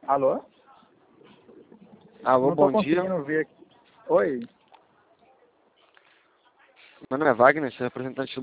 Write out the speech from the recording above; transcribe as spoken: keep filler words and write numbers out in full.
Alô? Alô, Não bom tô dia. conseguindo ver aqui. Oi? Meu nome é Wagner, sou representante do